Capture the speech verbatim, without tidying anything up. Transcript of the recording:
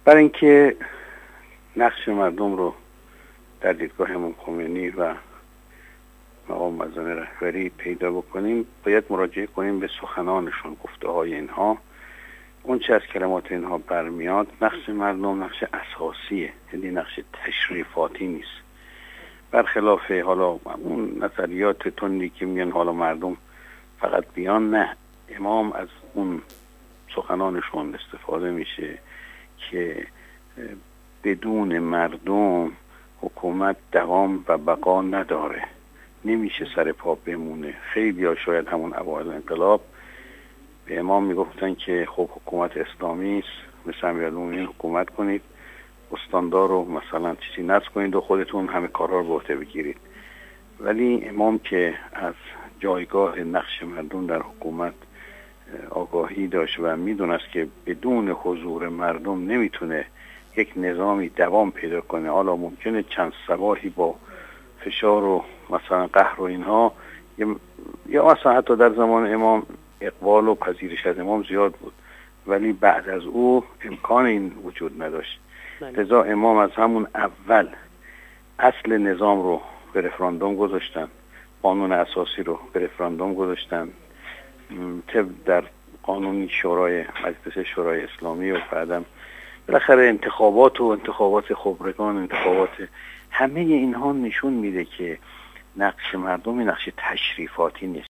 برای اینکه نقش مردم رو در دیدگاه امام خمینی و مقام معظم رهبری پیدا بکنیم، باید مراجعه کنیم به سخنانشون، گفته های اینها. اون چه از کلمات اینها برمیاد، نقش مردم نقش اساسیه، یعنی نقش تشریفاتی نیست. برخلاف حالا اون نظریات تندی که میگن حالا مردم فقط بیان، نه، امام از اون سخنانشون استفاده میشه که بدون مردم حکومت دوام و بقا نداره، نمیشه سر پا بمونه. خیلی ها شاید همون اوایل انقلاب به امام میگفتن که خب حکومت اسلامی است، مثل امیرالمومنین حکومت کنید، استاندار رو مثلا چیزی نصب کنید و خودتون همه کارها رو به عهده بگیرید. ولی امام که از جایگاه نقش مردم در حکومت آگاهی داشت و میدونست که بدون حضور مردم نمیتونه یک نظامی دوام پیدا کنه. حالا ممکنه چند سباهی با فشار و مثلا قهر و اینها، یا مثلا حتی در زمان امام اقبال و پذیرش از امام زیاد بود، ولی بعد از او امکان این وجود نداشت. لذا امام از همون اول اصل نظام رو به رفراندوم گذاشتن، قانون اساسی رو به رفراندوم گذاشتن، طبق در قانون شورای مجلس شورای اسلامی و بعدم بالاخره انتخابات و انتخابات خبرگان، انتخابات، همه اینها نشون میده که نقش مردم نقش تشریفاتی نیست.